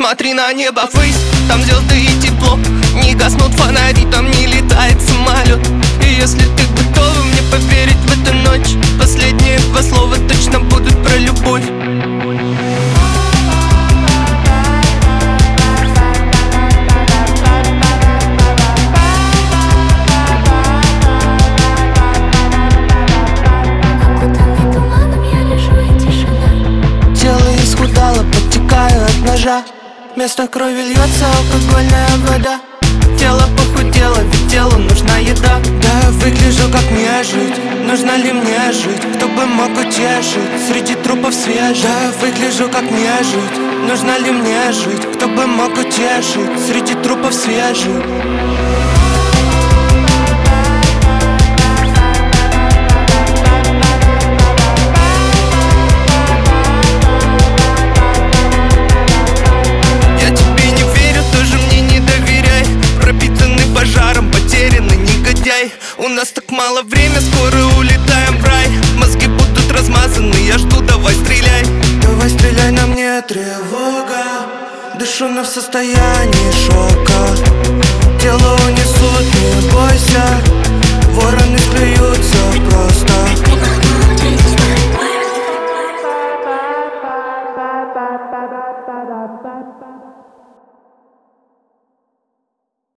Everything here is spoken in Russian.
Смотри на небо ввысь, там звезды и тепло. Не гаснут фонари, там не летает самолет. И если ты готова мне поверить в эту ночь, последние два слова точно будут про любовь. Подтекаю от ножа, вместо крови льется алкогольная вода. Тело похудело, ведь телу нужна еда. Да, я выгляжу как мне жить, нужно ли мне жить? Кто бы мог утешить среди трупов свежих? Да, я выгляжу как мне жить, нужно ли мне жить? Кто бы мог утешить среди трупов свежих? Пожаром потерянный негодяй. У нас так мало времени, скоро улетаем в рай. Мозги будут размазаны, я жду, давай стреляй. Давай стреляй, на мне тревога. Дышу, но в состоянии шока. Делаю